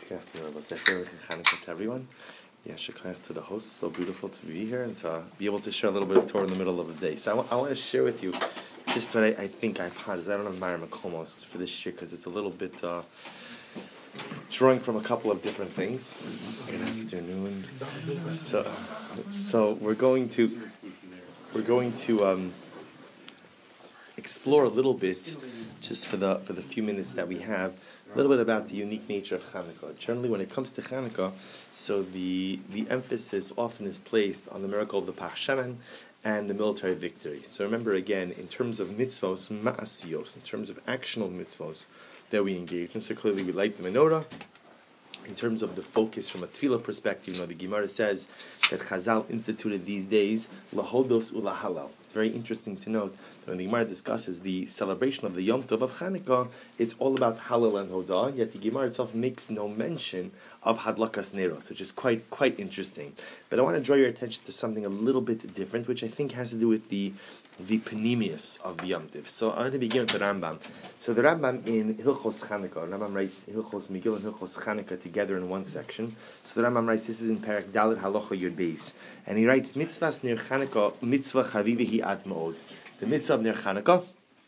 Good afternoon, Chanukah to everyone. Shekayach to the host. So beautiful to be here and to be able to share a little bit of Torah in the middle of the day. So I want to share with you just what I think I apologize. I don't have Myra McComos for this year because it's a little bit drawing from a couple of different things. Good afternoon. So we're going to explore a little bit, just for the few minutes that we have, a little bit about the unique nature of Chanukah. Generally, when it comes to Chanukah, so the emphasis often is placed on the miracle of the Pach Shemen and the military victory. So remember again, in terms of mitzvos, ma'asiyos, in terms of actional mitzvos that we engage in, so clearly we light the menorah. In terms of the focus from a tefillah perspective, the Gemara says that Chazal instituted these days lahodos ulahalal. It's very interesting to note that when the Gemara discusses the celebration of the Yom Tov of Chanukah, it's all about halal and hodah, yet the Gemara itself makes no mention of hadlakas neros, which is quite interesting. But I want to draw your attention to something a little bit different, which I think has to do with the panemius of the Yom Tov. So I'm going to begin with the Rambam. So the Rambam in Hilchos Chanukah, Rambam writes Hilchos Megillah and Hilchos Chanukah together in one section. So the Rambam writes, this is in Perek Dalet Halacha Yud Beis, and he writes, Mitzvahs Ner Chanukah, Mitzvah Chavivihi Ad Ma'od. The Mitzvah of Ner Chanukah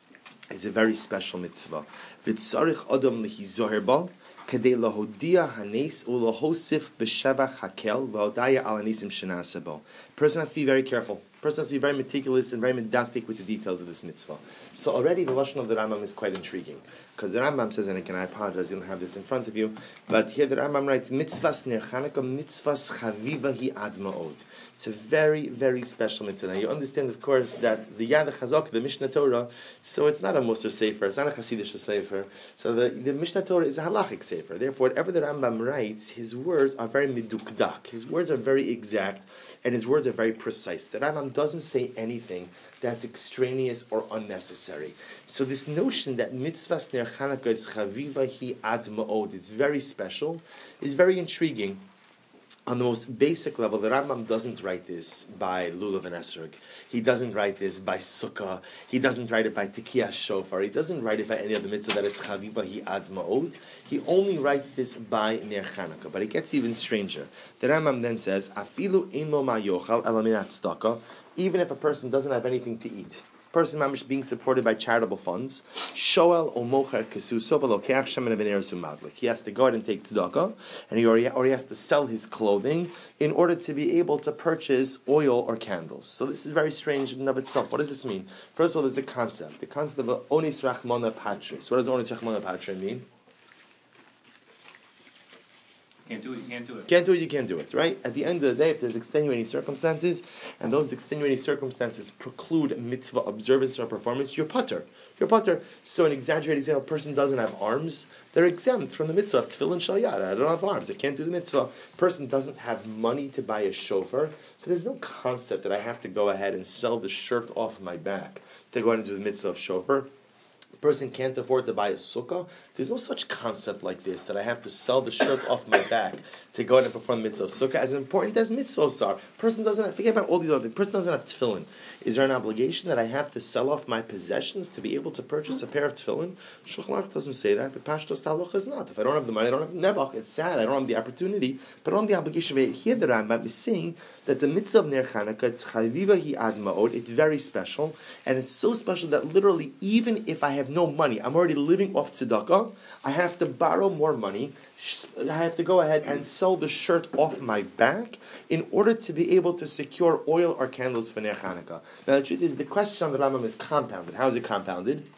is a very special mitzvah. V'tzarich Adam Lehizoher Ba, Kadei Lahodia Hanes Ulahosif B'Shevach Hakel V'Hodaya Al Hanesim Shenaseh Bo. Person has to be very careful. Person has to be very meticulous and very medactic with the details of this mitzvah. So already the lashon of the Rambam is quite intriguing, because the Rambam says, and again I apologize, you don't have this in front of you, but here the Rambam writes, Mitzvahs Ner Chanukah, Mitzvahs Chavivahi Ad Ma'od. It's a very special mitzvah. Now you understand, of course, that the Yad HaChazak, the Mishnah Torah, so it's not a Musar Sefer, it's not a Hasidic Sefer, so the Mishnah Torah is a halachic Sefer. Therefore, whatever the Rambam writes, his words are very midukdak, his words are very exact, and his words are very precise. The Rambam doesn't say anything that's extraneous or unnecessary. So this notion that mitzvahs ner Chanukah is chavivahi ad ma'od, it's very special, is very intriguing. On the most basic level, the Rambam doesn't write this by Lulav and Esrog. He doesn't write this by Sukkah. He doesn't write it by Tekiyah Shofar. He doesn't write it by any other mitzvah that it's Chavivahi Ad Ma'od. He only writes this by Ner Chanukah. But it gets even stranger. The Rambam then says, Afilu imo ma yochal ela min tzedakah, even if a person doesn't have anything to eat. Person mamish being supported by charitable funds. Shoel o mocher kesuso v'lokeach shemen v'neresu madlik. He has to go out and take tzedakah, and he has to sell his clothing in order to be able to purchase oil or candles. So this is very strange in and of itself. What does this mean? First of all, there's a concept. The concept of onis rachmana patris. What does onis rachmana patris mean? Can't do it, you can't do it. Can't do it, you can't do it, right? At the end of the day, if there's extenuating circumstances, and those extenuating circumstances preclude mitzvah observance or performance, you're putter. So an exaggerated example, a person doesn't have arms, they're exempt from the mitzvah of tefillin shal yad. I don't have arms, I can't do the mitzvah. Person doesn't have money to buy a shofar, so there's no concept that I have to go ahead and sell the shirt off my back to go ahead and do the mitzvah of shofar. Person can't afford to buy a sukkah. There's no such concept like this, that I have to sell the shirt off my back to go ahead and perform the mitzvah of sukkah. As important as mitzvahs are, person doesn't have, forget about all these other things. Person doesn't have tefillin. Is there an obligation that I have to sell off my possessions to be able to purchase a pair of tefillin? Shulchan Aruch doesn't say that, but Pashtos Halacha is not. If I don't have the money, I don't have the nebuch. It's sad. I don't have the opportunity, but I don't have the obligation. Here the Rambam is saying that the mitzvah of Ner Chanukah, it's chavivahi ad ma'od. It's very special, and it's so special that literally, even if I have no money, I'm already living off tzedakah, I have to borrow more money, I have to go ahead and sell the shirt off my back in order to be able to secure oil or candles for Ner Chanukah. Now the truth is, the question on the Rambam is compounded. How is it compounded?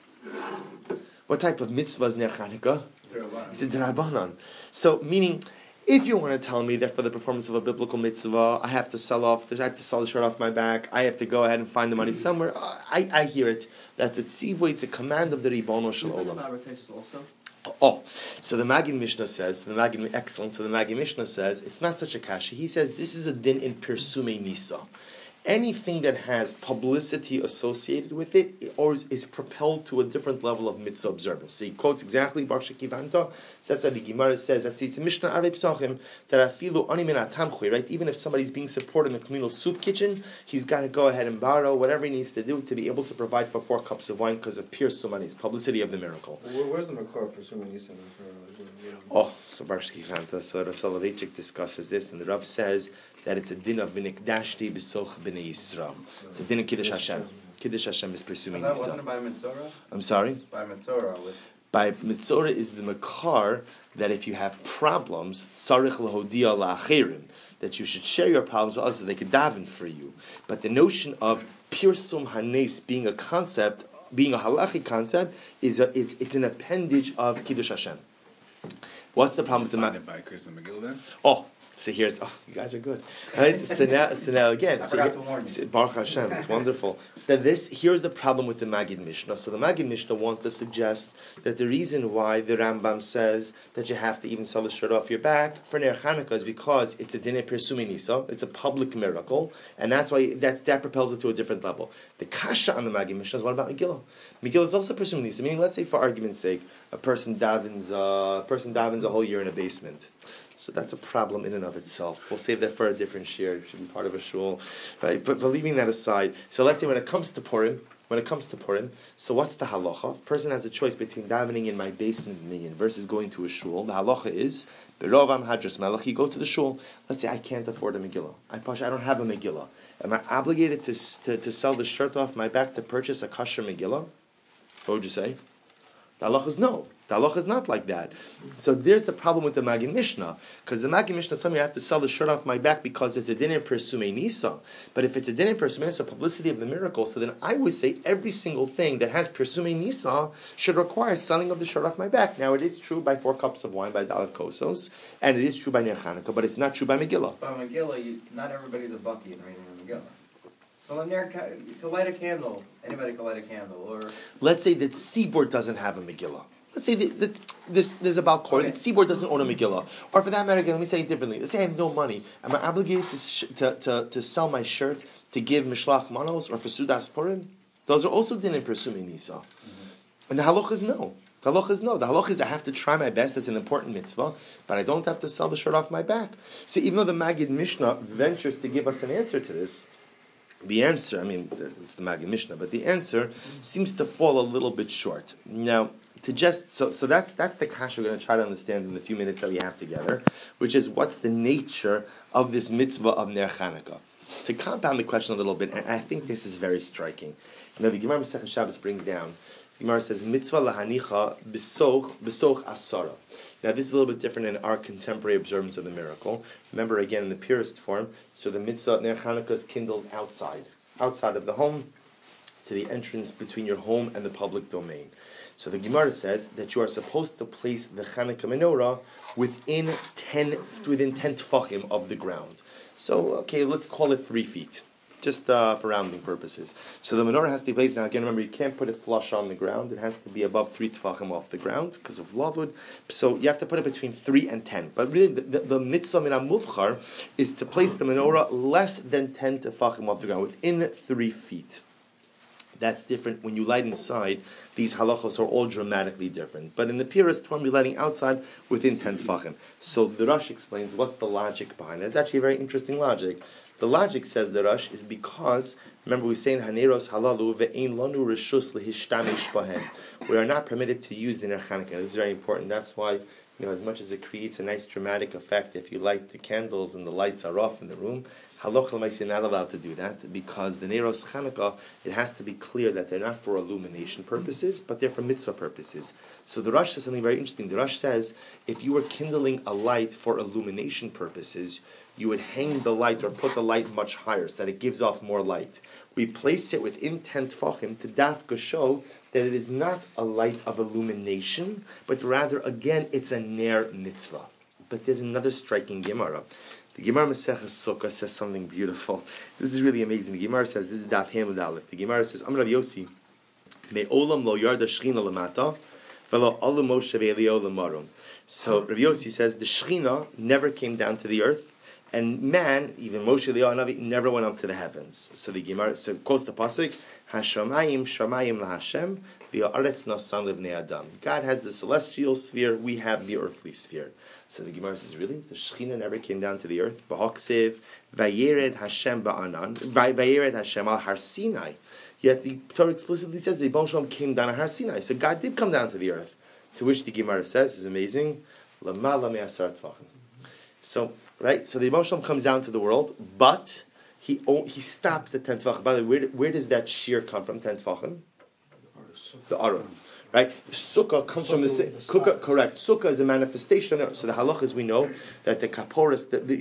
What type of mitzvah is Ner Chanukah? It's a D'Rabbanan. So, meaning, if you want to tell me that for the performance of a biblical mitzvah, I have to sell the shirt off my back, I have to go ahead and find the money somewhere, I hear it. That's a tzivui, it's a command of the Ribono Shel Olam. Oh, so the Magid Mishnah says, the Magid Mishnah says, it's not such a kasha. He says, this is a din in Pirsume Nisa. Anything that has publicity associated with it or is propelled to a different level of mitzvah observance. So he quotes exactly Bar Shekivanta. So that's how the Gemara says, that's the Mishnah Arei Psachim, that afilu ani min atamchui, right? Even if somebody's being supported in the communal soup kitchen, he's got to go ahead and borrow whatever he needs to do to be able to provide for 4 cups of wine because of pure sumanis, publicity of the miracle. Where's the makor for sumanis? So Rav Soloveitchik discusses this, and the Rav says that it's a din of v'nikdashti b'soch b'nei Yisrael. It's a din of Kiddush Hashem. Kiddush Hashem is pursuing That Yisrael. wasn't by Mitzorah? I'm sorry? By Mitzorah. By Mitzorah is the makar that if you have problems, tzarich lahodia la'acherim, that you should share your problems with others so they could daven for you. But the notion of pirsum hanes being a concept, being a halachic concept, it's an appendage of Kiddush Hashem. What's the problem with the Funded by Chris and McGill then? Oh, so here's, you guys are good. Right? So now again, I forgot to warn you. Baruch Hashem, it's wonderful. So here's the problem with the Maggid Mishnah. So the Maggid Mishnah wants to suggest that the reason why the Rambam says that you have to even sell the shirt off your back for Ner Chanukah is because it's a dinei persumi nisa, it's a public miracle, and that's why that propels it to a different level. The kasha on the Maggid Mishnah is what about Megillah? Megillah is also persumi nisa, meaning let's say for argument's sake, a person davens a whole year in a basement. So that's a problem in and of itself. We'll save that for a different share. It should be part of a shul, right? But leaving that aside, so let's say when it comes to Purim, so what's the halacha? If a person has a choice between davening in my basement minyan versus going to a shul, the halacha is, Berovam Hadras Melech, you go to the shul. Let's say I can't afford a Megillah. I don't have a Megillah. Am I obligated to sell the shirt off my back to purchase a kosher Megillah? What would you say? The halacha is no. The halacha is not like that. So there's the problem with the Maggid Mishnah, because the Maggid Mishnah tells me I have to sell the shirt off my back because it's a dinner persumei nisa. But if it's a dinner persumei nisa, publicity of the miracle, so then I would say every single thing that has persumei nisa should require selling of the shirt off my back. Now it is true by 4 cups of wine by Dalet Kosos, and it is true by Ner Chanukah, but it's not true by Megillah. By Megillah, not everybody's a bucky in reading the Megillah. So to light a candle, anybody can light a candle. Or let's say that Seaboard doesn't have a Megillah. Let's say that there's a Balkor, that Seaboard doesn't own a Megillah. Or for that matter, again, let me say it differently. Let's say I have no money. Am I obligated to sell my shirt to give Mishlach Manos or for Sudas Purim? Those are also din persumei nisa. And the halacha is no. The halacha is no. The halacha is I have to try my best. That's an important mitzvah, but I don't have to sell the shirt off my back. So even though the Maggid Mishnah ventures to give us an answer to this, the answer, it's the Maggid Mishnah, but the answer seems to fall a little bit short. Now, so that's the kasha we're going to try to understand in the few minutes that we have together, which is what's the nature of this mitzvah of Ner Chanukah. To compound the question a little bit, and I think this is very striking. The Gemara Masechah Shabbos brings down. The Gemara says mitzvah lahanicha b'soch asara. Now this is a little bit different in our contemporary observance of the miracle. Remember again in the purest form, so the mitzvah Ner Chanukah is kindled outside of the home, to the entrance between your home and the public domain. So the Gemara says that you are supposed to place the Chanukah menorah within 10 tefachim of the ground. So, okay, let's call it 3 feet, just for rounding purposes. So the menorah has to be placed. Now again, remember, you can't put it flush on the ground. It has to be above 3 tefachim off the ground because of lavud. So you have to put it between 3 and 10. But really, the mitzvah min muvchar is to place the menorah less than 10 tefachim off the ground, within 3 feet. That's different. When you light inside, these halachos are all dramatically different. But in the purest form, you're lighting outside within 10 tefachim. So the Rosh explains what's the logic behind it. It's actually a very interesting logic. The logic, says the Rosh, is because, remember we say in Haneros halalu ve'ein lanu reshus lehishtamesh bahem. We are not permitted to use the Ner Chanukah. This is very important. That's why, as much as it creates a nice dramatic effect, if you light the candles and the lights are off in the room, Halacha l'maaseh, you're not allowed to do that, because the Neros Chanukah, it has to be clear that they're not for illumination purposes, but they're for mitzvah purposes. So the Rosh says something very interesting. The Rosh says, if you were kindling a light for illumination purposes, you would hang the light or put the light much higher so that it gives off more light. We place it within 10 tefachim to dafka show that it is not a light of illumination, but rather, again, it's a ner mitzvah. But there's another striking Gemara. The Gemara Masechah Sukkah says something beautiful. This is really amazing. The Gemara says, this is Daf Hamud Aleph. The Gemara says, Amar Rav Yossi, Me'olam lo yarda shechina lamata, v'lo alu Moshe ve'Eliyahu lamarom. So Rav Yossi says, the Shechina never came down to the earth, and man, even Moshe Eliyahu Navi, never went up to the heavens. So the Gemara quotes the pasuk, Hashamayim shamayim laHashem, v'ha'aretz nasan livnei adam. God has the celestial sphere, we have the earthly sphere. So the Gemara says, really? The Shechina never came down to the earth? V'haksev, vayered Hashem ba'anan, vayered Hashem al Har Sinai. Yet the Torah explicitly says the Yibon Shalom came down to Har Sinai. So God did come down to the earth. To which the Gemara says, is amazing, Lamala me'asar tvachim. So, right, so the Moshe comes down to the world, but he stops at 10 tvachim. By the way, where does that shear come from, 10 tvachim? The Aron. Right? Sukkah comes from the Sukkah, correct. Sukkah is a manifestation there. So the halachas, we know that the kaporas, the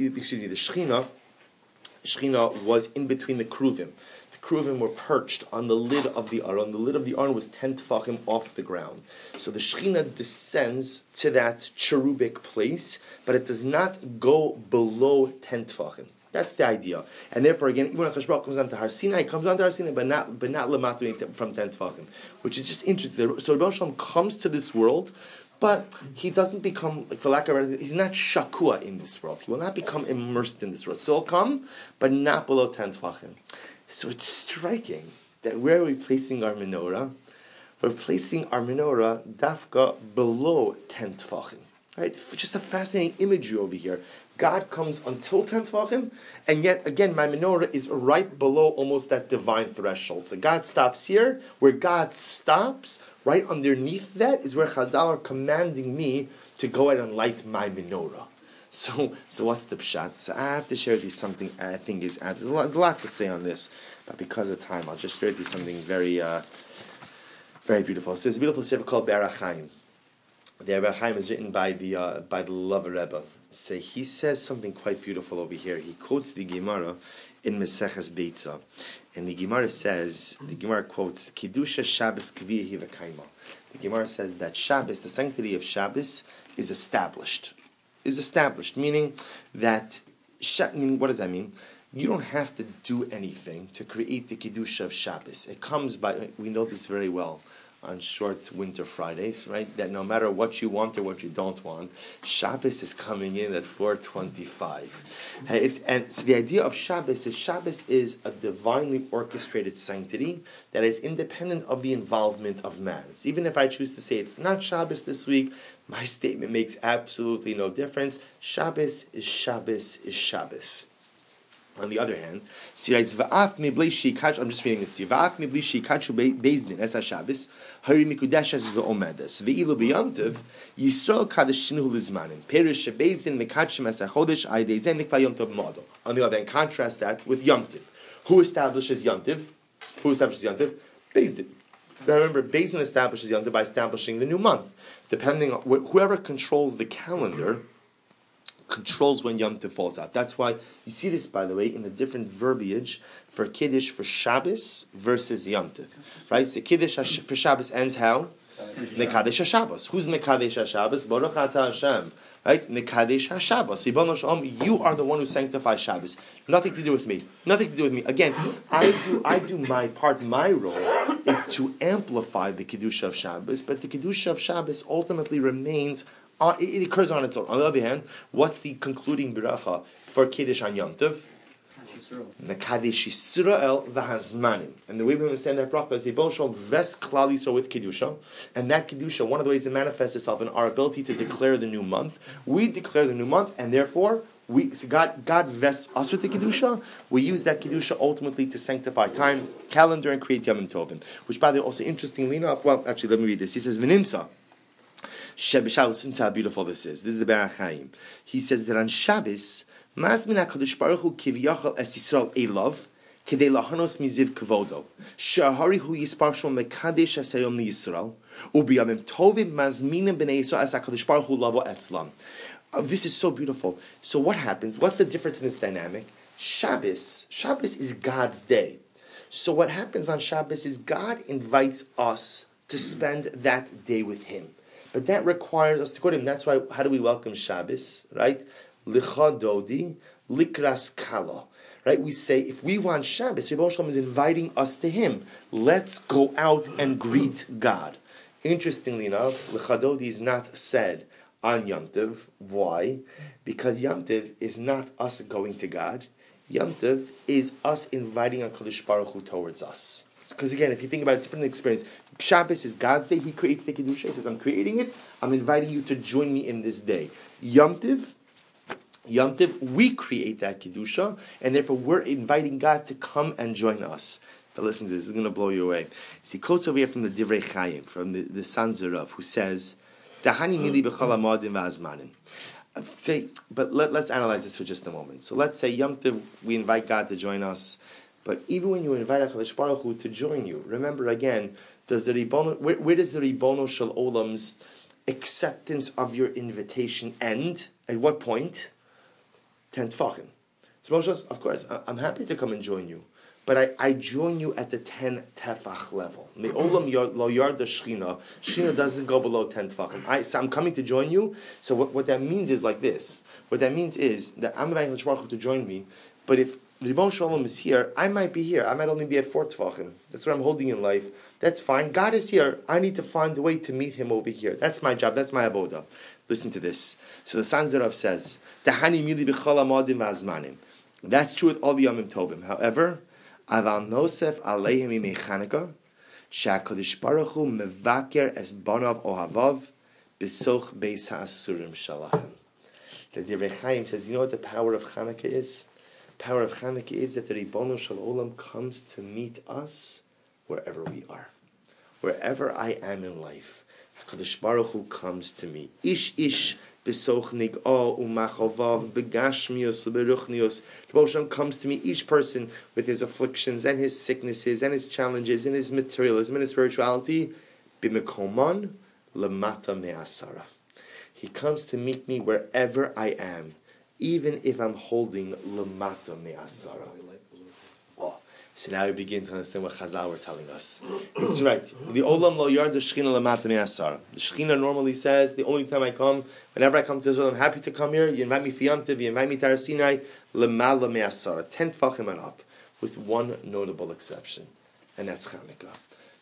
Shechina was in between the kruvim. The kruvim were perched on the lid of the Aron. The lid of the Aron was 10 tefachim off the ground. So the Shechina descends to that cherubic place, but it does not go below 10 tefachim. That's the idea. And therefore, again, even when Akash Baruch comes down to Har Sinai, it comes down to Har Sinai, but not Lamatu from 10 Tefachim, which is just interesting. So Rebbe Shalom comes to this world, but he doesn't become, like, for lack of he's not shakua in this world. He will not become immersed in this world. So he'll come, but not below 10 Tefachim. So it's striking that where are we placing our menorah? We're placing our menorah dafka below 10 Tefachim. Right? Just a fascinating imagery over here. God comes until 10 Tvachim, and yet, again, my menorah is right below almost that divine threshold. So God stops here. Where God stops, right underneath that, is where Chazal are commanding me to go ahead and light my menorah. So what's the pshat? So I have to share with you something I think is... There's a lot to say on this, but because of time, I'll just share with you something very, very beautiful. So there's a beautiful sefer called Be'er HaChaim. The Be'er HaChaim is written by the Lover Rebbe. So he says something quite beautiful over here. He quotes the Gemara in Meseches Beitza. And the Gemara quotes, Kiddusha Shabbos Kviyahi V'Kaima. The Gemara says that Shabbos, the sanctity of Shabbos, is established. Meaning that, what does that mean? You don't have to do anything to create the Kiddusha of Shabbos. It comes by, we know this very well, on short winter Fridays, right? That no matter what you want or what you don't want, Shabbos is coming in at 4:25. And so the idea of Shabbos is a divinely orchestrated sanctity that is independent of the involvement of man. So even if I choose to say it's not Shabbos this week, my statement makes absolutely no difference. Shabbos is Shabbos is Shabbos. On the other hand, he writes, I'm just reading this to you. V'af mibli sheikachu bezdin es haShabbos hari mikudeshes ve'omedes ve'ilu b'yomtiv Yisrael kadeshinu lizmanim perish shebezdin mikachim es hachodesh aydezen nikva yomtiv model. On the other hand, contrast that with Yomtiv. Who establishes Yomtiv? Bezdin. Now remember, Bezdin establishes Yomtiv by establishing the new month. Depending on whoever controls the calendar, controls when Yom Tov falls out. That's why you see this, by the way, in the different verbiage for Kiddush for Shabbos versus Yom Tov. Right? So Kiddush for Shabbos ends how? Mekadesh HaShabbos. Who's Mekadesh HaShabbos? Baruch Ata Hashem. Right? Mekadesh HaShabbos. Ribono Shalom, you are the one who sanctifies Shabbos. Nothing to do with me. Again, I do my part. My role is to amplify the Kiddush of Shabbos, but the Kiddush of Shabbos ultimately remains. It occurs on its own. On the other hand, what's the concluding beracha for Kiddush on Yom Tov? Mekadesh Yisrael v'hazmanim. And the way we understand that bracha is Yibon Shalom ves klal Yisrael with Kiddusha. And that Kiddusha, one of the ways it manifests itself in our ability to declare the new month. We declare the new month, and therefore, God vests us with the Kiddusha. We use that Kiddusha ultimately to sanctify time, calendar, and create Yom Tovim. Which, by the way, also interestingly enough, well, actually, let me read this. He says, V'nimsa. Listen to how beautiful this is. This is the Be'er HaChaim. He says that on Shabbos, Mazmin HaKadosh Baruch Hu Kiviyachal Es Yisrael Elov Kedei Lahanos Miziv Kavodo Shahari Hu Yispar Shom Mekadesh Hasayom Yisrael Ubiyamim Tovim Mazminim B'nei Yisrael Es HaKadosh Baruch Hu Lavo Etzlam. This is so beautiful. So what happens? What's the difference in this dynamic? Shabbos is God's day. So what happens on Shabbos is God invites us to spend that day with Him. But that requires us to go to Him. That's why, how do we welcome Shabbos? Right? Licha Dodi, Likras Kala. Right? We say, if we want Shabbos, Rebbe Shalom is inviting us to Him. Let's go out and greet God. Interestingly enough, Licha Dodi is not said on Yom Tov. Why? Because Yom Tov is not us going to God. Yom Tov is us inviting HaKadosh Baruch Hu towards us. Because again, if you think about a different experience, Shabbos is God's day. He creates the Kedusha. He says, I'm creating it. I'm inviting you to join me in this day. Yom Tov, we create that Kedusha, and therefore we're inviting God to come and join us. But listen to this is going to blow you away. See, quotes over here from the Divrei Chaim, from the San Zerav, who says Dahani mili b'chol ha'modim v'azmanim. But let's analyze this for just a moment. So let's say Yom Tov, we invite God to join us, but even when you invite HaKadosh Baruch Hu to join you, remember again, where does the Ribono Shel Olam's acceptance of your invitation end? At what point? 10 Tfachim. So Moshe says, of course, I'm happy to come and join you, but I join you at the 10 tefach level. The olam lo yarda shchina. Shchina doesn't go below 10 tefachim. So I'm coming to join you. So what that means is like this. What that means is that I'm inviting HaKadosh Baruch Hu to join me, but if the Ribono Shel Olam is here, I might be here. I might only be at 4 tefachim. That's what I'm holding in life. That's fine. God is here. I need to find a way to meet Him over here. That's my job. That's my avoda. Listen to this. So the Sanzerov says, "Tahani mili b'chol ha'modim v'azmanim." That's true with all the Yomim Tovim. However, Aval Nosef Aleihim Yimei Chanukah, Sha'Kadosh Baruch Hu Mevaker Es Banav Ohavav B'Soch Beis HaAsurim Shalahim. The Divrei Chaim says, you know what the power of Chanukah is? The power of Chanukah is that the Ribono Shel Olam comes to meet us wherever we are. Wherever I am in life, HaKadosh Baruch Hu comes to me. Ish B'Soch Nig'ah U'Machovav B'Gashmios B'Ruchnios. The Baruch comes to me, each person with his afflictions and his sicknesses and his challenges and his materialism and his spirituality. B'Mekomon Lamata Me'asara. He comes to meet me wherever I am, even if I'm holding Lamata Me'asara. So now we begin to understand what Chazal were telling us. It's right. The Olam lo yard the Shechina lamata me'asara. The Shechina normally says, the only time I come, whenever I come to Israel, I'm happy to come here. You invite me for Yom Tov, you invite me to Har Sinai, lamala me'asara, 10 tefachim and up, with one notable exception, and that's Chanukah.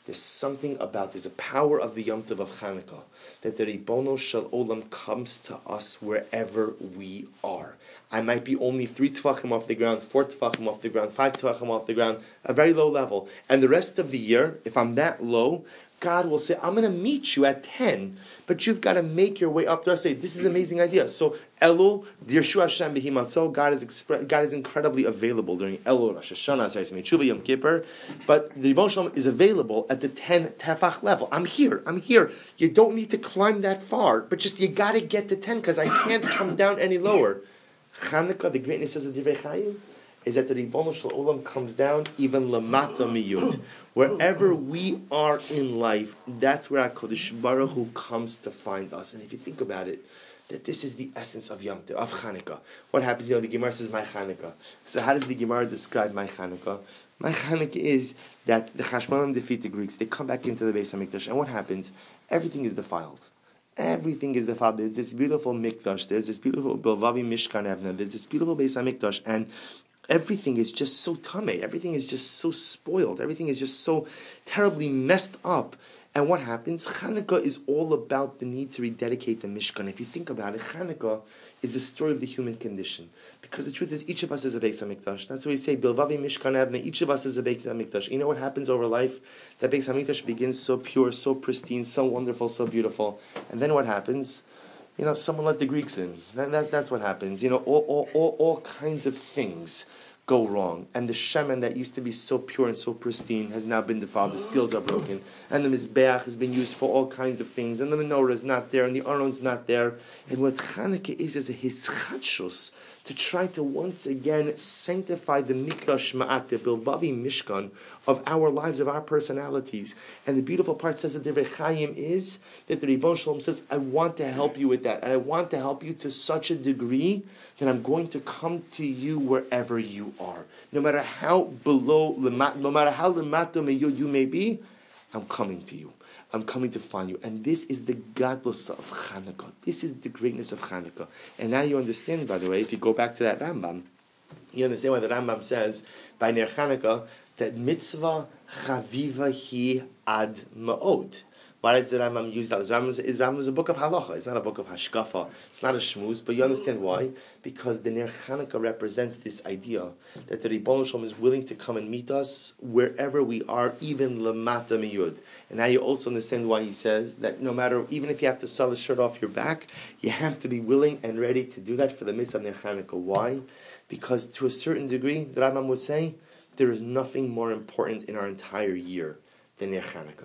There's a power of the Yom Tov of Chanukah, that the Ribono Shel Olam comes to us wherever we are. I might be only 3 tefachim off the ground, 4 tefachim off the ground, 5 tefachim off the ground, a very low level. And the rest of the year, if I'm that low, God will say, I'm going to meet you at 10, but you've got to make your way up there. I say, this is an amazing idea. So, Elul, Dirshu Hashem Behimatzo, God is incredibly available during Elul, Rosh Hashanah, Tshuva, Yom Kippur, but the Ribono Shel Olam is available at the 10 tefach level. I'm here. You don't need to climb that far, but just you got to get to 10 because I can't come down any lower. Chanukah, the greatness of the Divrei Chaim, is that the Ribono Shel Olam comes down even lamata miyud. Wherever we are in life, that's where HaKadosh Baruch Hu comes to find us. And if you think about it, that this is the essence of Yom Tov, of Chanukah. What happens? The Gemara says, my Chanukah. So how does the Gemara describe my Chanukah? My Chanukah is that the Chashmonaim defeat the Greeks. They come back into the Beis HaMikdash. And what happens? Everything is defiled. Everything is defiled. There's this beautiful Mikdash. There's this beautiful Bilvavi Mishkan Evna. There's this beautiful Beis HaMikdash. And everything is just so tameh. Everything is just so spoiled. Everything is just so terribly messed up. And what happens? Chanukah is all about the need to rededicate the Mishkan. If you think about it, Chanukah is the story of the human condition. Because the truth is, each of us is a Beis HaMikdash. That's why we say, Bilvavi Mishkan Evne, each of us is a Beis HaMikdash. You know what happens over life? That Beis HaMikdash begins so pure, so pristine, so wonderful, so beautiful. And then what happens? Someone let the Greeks in. That's what happens. All kinds of things go wrong. And the Shemen that used to be so pure and so pristine has now been defiled. The seals are broken. And the Mizbeach has been used for all kinds of things. And the menorah is not there. And the Aron's not there. And what Chanukah is a hischatshus, to try to once again sanctify the Mikdash Ma'at, the Bilvavi Mishkan of our lives, of our personalities. And the beautiful part, says the Divrei Chaim, is that the Ribono Shel Olam says, I want to help you with that. And I want to help you to such a degree that I'm going to come to you wherever you are. No matter how below, no matter how lemata meyud you may be, I'm coming to you. I'm coming to find you. And this is the gadlus of Chanukah. This is the greatness of Chanukah. And now you understand, by the way, if you go back to that Rambam, you understand why the Rambam says, by Ner Chanukah, that mitzvah chaviva hi ad ma'od. Why does the Rambam use that? Rambam is a book of halacha. It's not a book of hashkafa. It's not a shmuz. But you understand why? Because the Ner Chanukah represents this idea that the Ribono Shel Olam is willing to come and meet us wherever we are, even lamata miyud. And now you also understand why he says that no matter, even if you have to sell the shirt off your back, you have to be willing and ready to do that for the mitzvah of Ner Chanukah. Why? Because to a certain degree, the Rambam would say, there is nothing more important in our entire year than Ner Chanukah.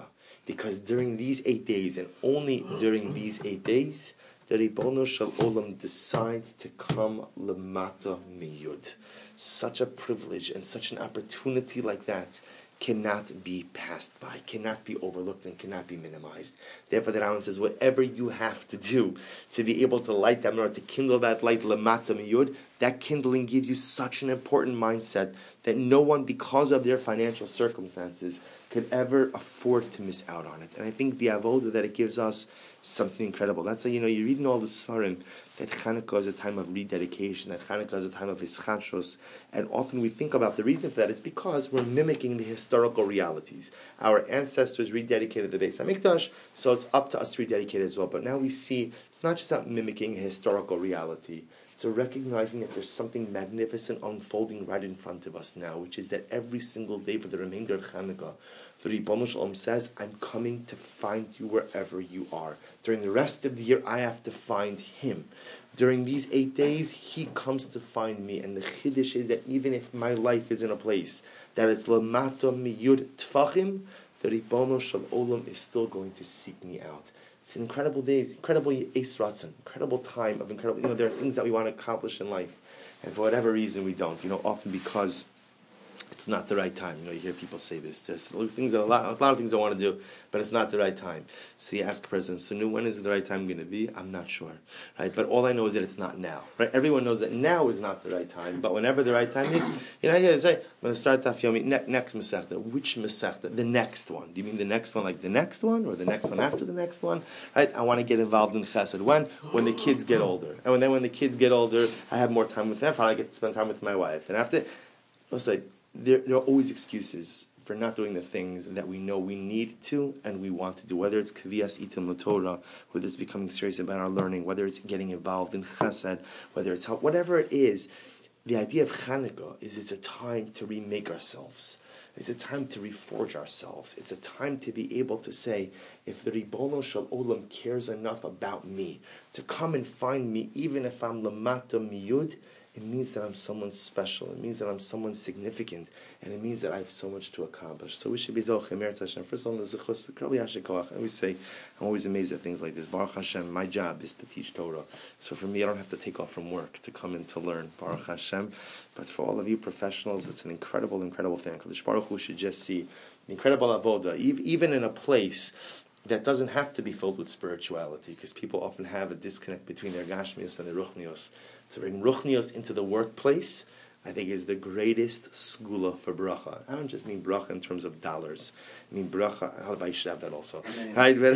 Because during these 8 days, and only during these 8 days, the Ribono Shel Olam decides to come lemata miyud. Such a privilege and such an opportunity like that cannot be passed by, cannot be overlooked, and cannot be minimized. Therefore, the Rambam says, whatever you have to do to be able to light that menorah, to kindle that light lemata miyud, that kindling gives you such an important mindset that no one, because of their financial circumstances, could ever afford to miss out on it. And I think the avoda that it gives us something incredible. That's why, you're reading all the Sfarim, that Chanukah is a time of rededication, that Chanukah is a time of hischashos, and often we think about the reason for that. It's because we're mimicking the historical realities. Our ancestors rededicated the Beis HaMikdash, so it's up to us to rededicate it as well. But now we see it's not just about mimicking a historical reality. So recognizing that there's something magnificent unfolding right in front of us now, which is that every single day for the remainder of Chanukah, the Ribono Shel Olam says, I'm coming to find you wherever you are. During the rest of the year, I have to find Him. During these 8 days, He comes to find me. And the chiddush is that even if my life is in a place that it's lamata miyud tfachim, the Ribono Shel Olam is still going to seek me out. It's incredible days, incredible Eis Ratzon, incredible time of incredible. There are things that we want to accomplish in life, and for whatever reason we don't. Often because it's not the right time. You hear people say this. There's things, a lot of things I want to do, but it's not the right time. So you ask President Sanu, when is the right time going to be? I'm not sure, right? But all I know is that it's not now, right? Everyone knows that now is not the right time, but whenever the right time is, I say, I'm going to start Daf Yomi, next Masechta. Which Masechta? The next one. Do you mean the next one like the next one, or the next one after the next one? Right? I want to get involved in Chesed. When the kids get older. And then when the kids get older, I have more time with them. I get to spend time with my wife. And after, let's say, there are always excuses for not doing the things that we know we need to and we want to do. Whether it's kaviyas itim l'Torah, whether it's becoming serious about our learning, whether it's getting involved in chesed, whether it's whatever it is. The idea of Chanukah is it's a time to remake ourselves. It's a time to reforge ourselves. It's a time to be able to say, if the Ribono Shel Olam cares enough about me to come and find me, even if I'm lamata miyud, it means that I'm someone special. It means that I'm someone significant. And it means that I have so much to accomplish. So we should be Zochim Eretz Hashem. First of all, the Zechus, Krali Hashikoach. I always say, I'm always amazed at things like this. Baruch Hashem, my job is to teach Torah. So for me, I don't have to take off from work to come in to learn. Baruch Hashem. But for all of you professionals, it's an incredible, incredible thing. Kodesh Baruch Hu should just see incredible avoda, even in a place that doesn't have to be filled with spirituality, because people often have a disconnect between their gashmios and their ruchnios. To bring ruchnios into the workplace, I think, is the greatest skula for bracha. I don't just mean bracha in terms of dollars. I mean bracha. I should have that also, right? But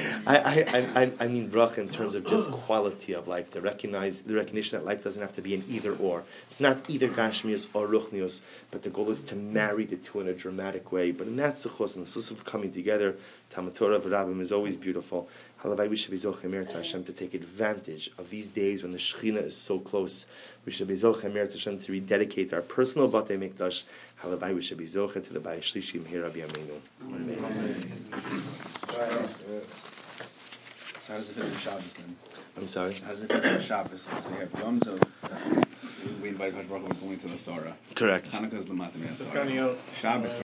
I mean bracha in terms of just quality of life. The recognition that life doesn't have to be an either or. It's not either gashmios or ruchnios, but the goal is to marry the two in a dramatic way. But in that suchos and the sus of coming together, Talmud Torah v'Rabbim is always beautiful. Halavai, we should be Zochim Eretz Hashem to take advantage of these days when the Shechina is so close. We should be Zochim Eretz Hashem to rededicate our personal Batei Mikdash. Halavai, we should be Zochim to the Bayis Shlishim here, Rabbi Yameinu. Amen. So how does it fit with Shabbos then? I'm sorry? How does it fit with Shabbos? So you have Yom Tov, we invite Kodesh Baruch Hu, it's only to the Sarah. Correct. Hanukkah is the Matan Sarah. Shabbos